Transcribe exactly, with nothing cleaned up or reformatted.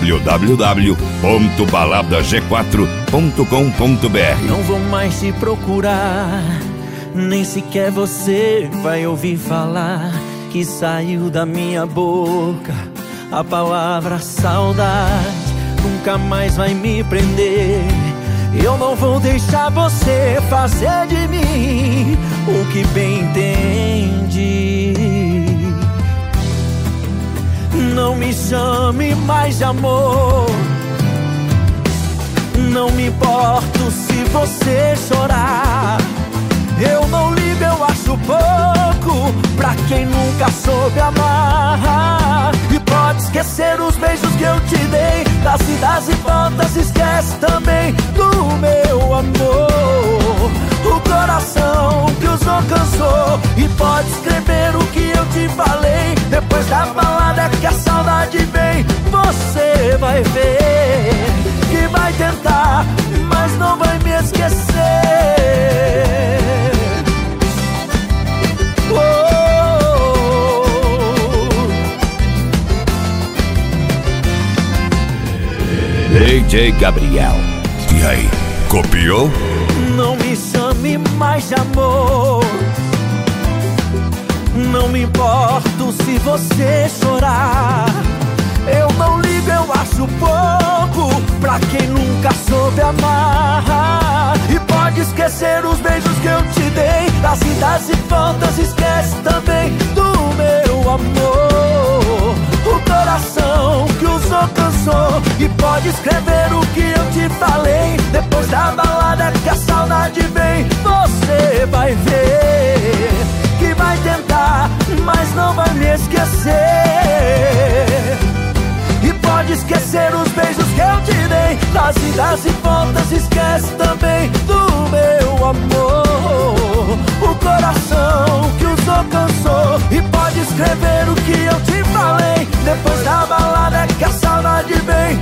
w w w ponto balada g quatro ponto com ponto b r. Não vou mais te procurar, nem sequer você vai ouvir falar que saiu da minha boca a palavra saudade. Nunca mais vai me prender. Eu não vou deixar você fazer de mim o que bem entende. Não me chame mais de amor. Não me importo se você chorar. Eu não ligo, eu acho pouco pra quem nunca soube amar. E pode esquecer os beijos que eu te dei, das idas e voltas, esquece também do meu amor. O coração que usou cansou. E pode escrever o que eu te falei, depois da balada que a saudade vem. Você vai ver que vai tentar, mas não vai me esquecer. D J Gabriel. E aí, copiou? Não me chame mais de amor. Não me importo se você chorar. Eu não ligo, eu acho pouco pra quem nunca soube amar. E pode esquecer os beijos que eu te dei, das idas e voltas, esquece também do meu amor. O coração que usou cansou. E pode escrever o que eu te falei, depois da balada que a saudade vem. Você vai ver que vai tentar, mas não vai me esquecer. E pode esquecer os beijos que eu te dei, das idas e voltas, esquece também do meu amor. O coração que usou cansou. E pode escrever o que eu te falei, depois da balada que a saudade vem.